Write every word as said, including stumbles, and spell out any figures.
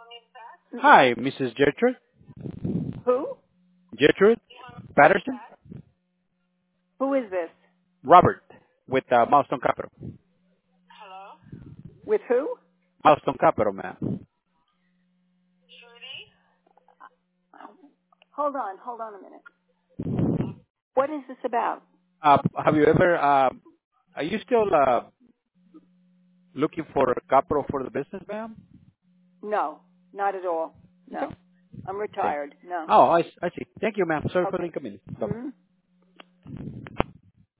Hi, Missus Gertrude. Who? Gertrude Patterson. Who is this? Robert with uh, Milestone Capital. With who? Milestone Capital, ma'am. Hold on, hold on a minute. What is this about? Uh, have you ever? Uh, are you still uh, looking for capital for the business, ma'am? No, not at all. Okay. No. I'm Thank- retired. No. Oh, I, I see. Thank you, ma'am. Sorry for the Okay. inconvenience. Bye. Hmm